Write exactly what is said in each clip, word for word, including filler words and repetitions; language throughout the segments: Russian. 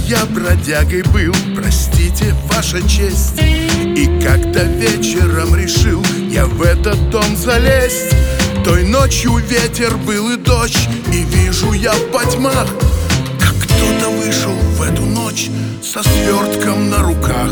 я бродягой был, простите, ваша честь. И когда вечером решил я в этот дом залезть, той ночью ветер был и дождь, и вижу я во тьмах, как кто-то вышел в эту ночь со свертком на руках.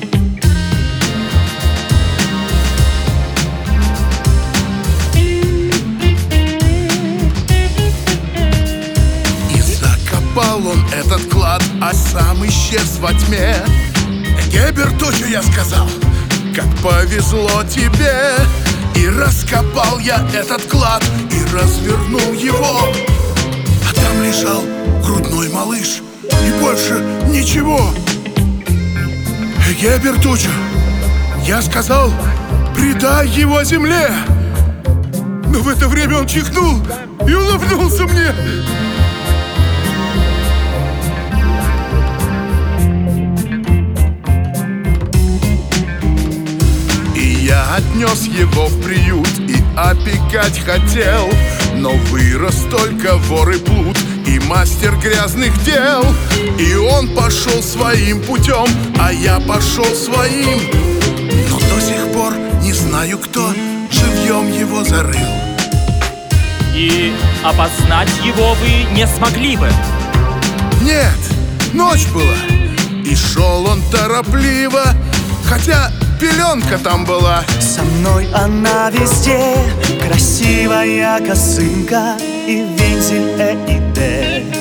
Он этот клад, а сам исчез во тьме. Гебертучу я сказал, как повезло тебе. И раскопал я этот клад и развернул его, а там лежал грудной малыш и больше ничего. Гебертучу, я сказал, предай его земле. Но в это время он чихнул и улыбнулся мне. Я отнес его в приют и опекать хотел, но вырос только вор и плут и мастер грязных дел. И он пошел своим путем, а я пошел своим, но до сих пор не знаю, кто живьем его зарыл. И опознать его вы не смогли бы? Нет, ночь была, и шел он торопливо, хотя пеленка там была. Со мной она везде, красивая косынка и вензель Э и Д.